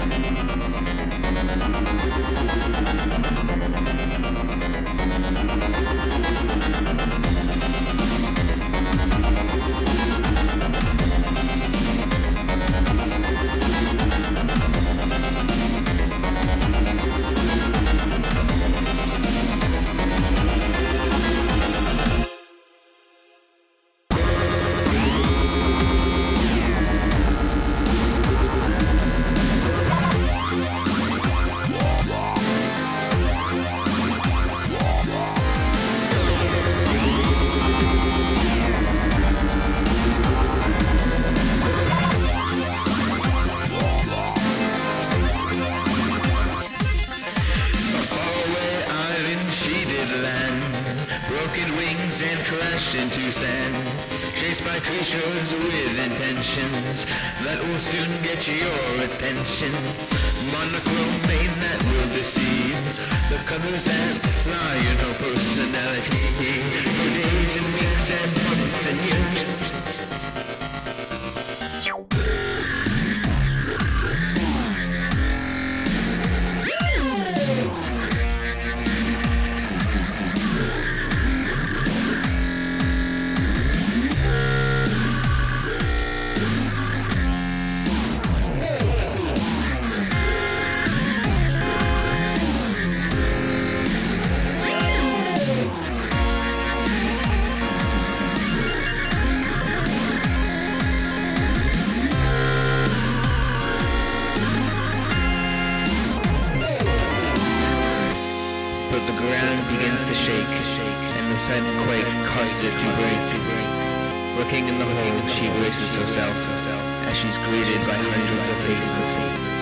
Broken wings and crash into sand, chased by creatures with intentions that will soon get your attention. Monochrome paint that will deceive, the colors that fly, you know, personality. For days and weeks and months and years. But the ground begins to shake, and the sudden quake causes it to break. Looking in the hole, she braces herself, as she's greeted by hundreds of faces.